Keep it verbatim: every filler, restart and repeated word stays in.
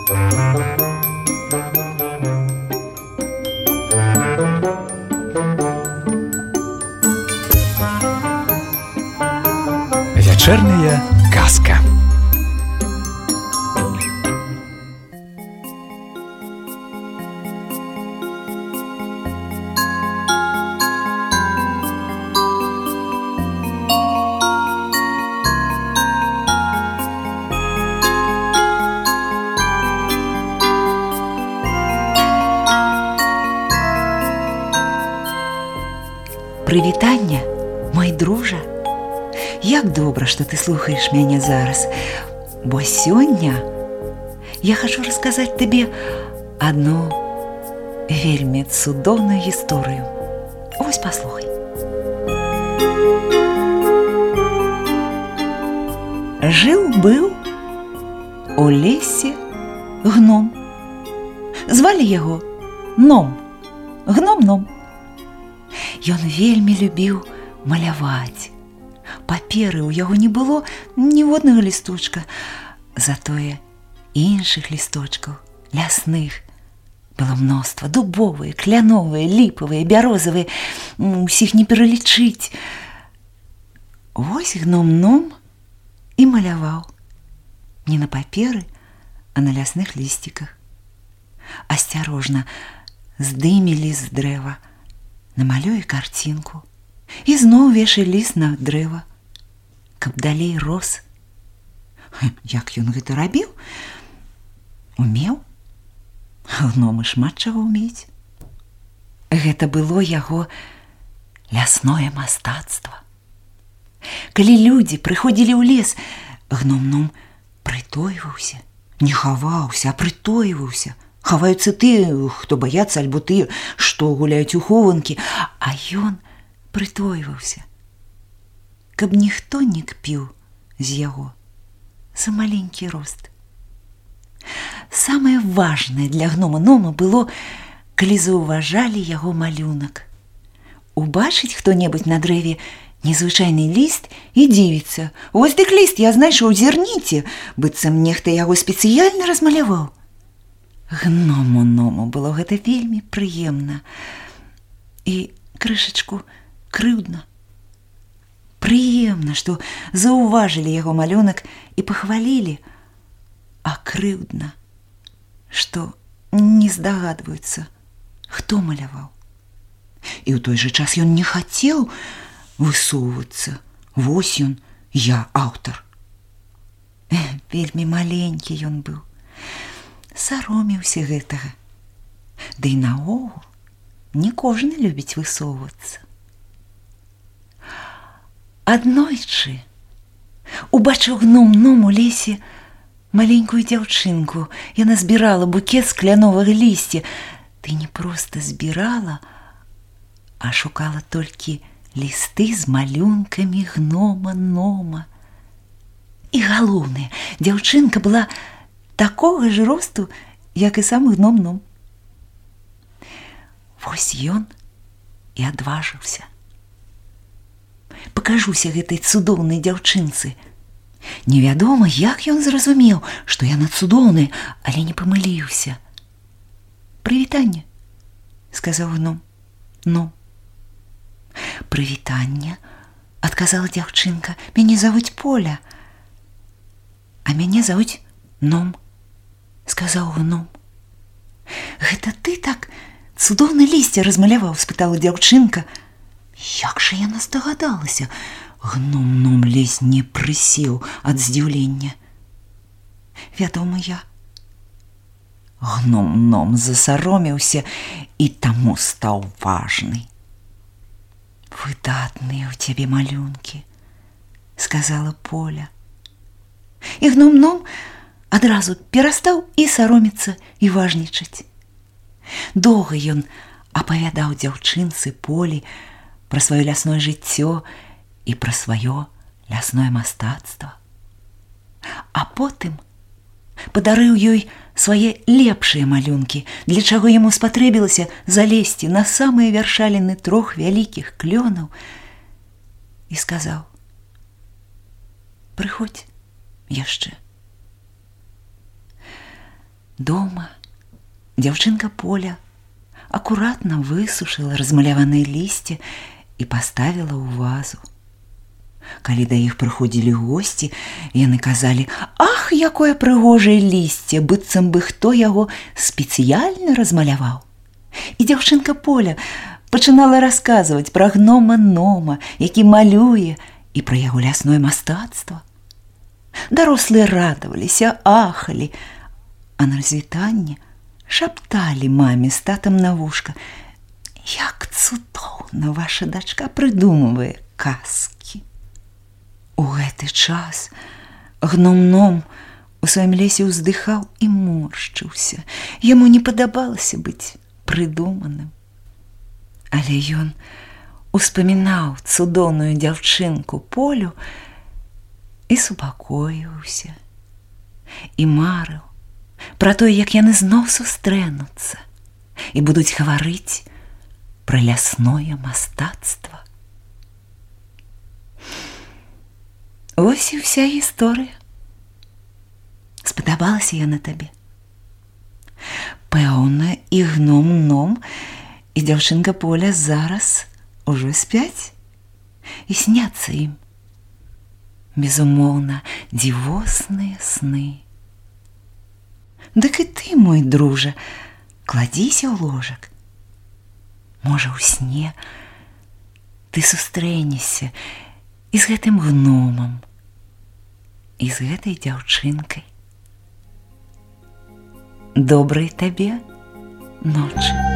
Вечерняя казка. Прывітанне, мой дружа. Як добра, што ты слухаеш мяне зараз, бо сёння я хачу расказаць табе адну вельмі цудоўную гісторыю. Вось паслухай. Жыў-быў у лесе гном. Звалі яго Ном. Гном-ном. Ён вельмі любіў маляваць. Паперы ў яго не было ніводнага лісточка, затое іншых лісточкаў, лясных, было мноства, дубовыя, кляновыя, ліпавыя, бярозавыя, усіх не пералічыць. Вось гном-ном і маляваў. Не на паперы, а на лясных лісціках. Асцярожна здыме ліст з дрэва, намалюе карцінку і зноў вешае ліст на дрэва, каб далей рос. Як ён гэта рабіў? Умеў? Гномы шмат чаго ўмеюць. Гэта было яго лясное мастацтва. Калі людзі прыходзілі ў лес, гном-ном прытойваўся, не хаваўся, а прытойваўся. Хаваюцца тыя, хто баяцца, альбо тыя, што гуляюць у хованкі, а ён прытойваўся, каб ніхто не кпіў з яго за маленькі рост. Самае важнае для гнома-нома было, калі заўважалі яго малюнак. Убачыць хто-небудзь на дрэве незвычайны ліст і дзівіцца: «Вось дык ліст я знайшоў, зірніце, быццам нехта яго спецыяльна размаляваў». Гному-ному было гэта вельмі прыемна і крышачку крыўдна. Прыемна, што заўважылі яго малюнак і пахвалілі, а крыўдна, што не здагадваюцца, хто маляваў. І ў той жа час ён не хацеў высоўвацца. Вось ён, я аўтар. Вельмі маленькі ён быў. Саромеўся гэтага. Да і наогул не кожны любіць высоўвацца. Аднойчы убачыў гном-ном у лесе маленькую дзяўчынку. Яна збірала букет з кляновага лісця. Ты не проста збірала, а шукала толькі лісты з малюнкамі гнома-нома. І галоўнае, дзяўчынка была такога ж росту, як і сам гном-ном. Вось ён і адважыўся. Пакажуся гэтай цудоўнай дзяўчынцы. Невядома, як ён зразумеў, што яна цудоўная, але не памыліўся. «Прывітанне», — сказаў гном. «Ну». «Прывітанне», — адказала дзяўчынка. «Мяне завуць Поля». «А мяне завуць Ном», — сказаў гном. «Гэта ты так цудоўна лісце размаляваў?» — спытала дзяўчынка. Як жа яна здагадалася? Гном-ном ледзь не прысеў ад здзіўлення. «Вядома, я». Гном-ном засаромеўся і таму стаў важны. «Выдатныя ў цябе малюнкі», — сказала Поля. І гном-ном адразу перастаў і саромецца, і важнічаць. Доўга ён апавядаў дзяўчынцы Полі пра сваё лясное жыццё і пра сваё лясное мастацтва. А потым падарыў ёй свае лепшыя малюнкі, для чаго яму спатрэбілася залезці на самыя вяршаліны трох вялікіх клёнаў, і сказаў: «Прыходзь яшчэ». Дома дзяўчынка Поля акуратна высушыла размаляваныя лісце і паставіла ў вазу. Калі да іх прыходзілі госці, яны казалі: «Ах, якое прыгожае лісце, быццам бы хто яго спецыяльна размаляваў». І дзяўчынка Поля пачынала расказваць пра гнома Нома, які малюе, і пра яго лясное мастацтва. Дарослыя радаваліся, ахалі, а на развітанне шапталі маме з татам на вушка: «Як цудоўна ваша дачка прыдумвае казкі». У гэты час гном Ном у сваім лесе ўздыхаў і моршчыўся. Яму не падабалася быць прыдуманым. Але ён успамінаў цудоўную дзяўчынку Полю і супакоіўся. І марыў пра тое, як яны зноў сустрэнуцца і будуць гаварыць пра лясное мастацтва. Вось і ўся гісторыя. Спадабалася яна табе? Пэўна, і гном Ном, і дзяўчынка Поля зараз ужо спяць і сняцца ім, безумоўна, дзівосныя сны. Дык і ты, мой дружа, кладзіся ў ложак. Можа, у сне ты сустрэнешся і з гэтым гномам, і з гэтай дзяўчынкай. Добрай табе ночы.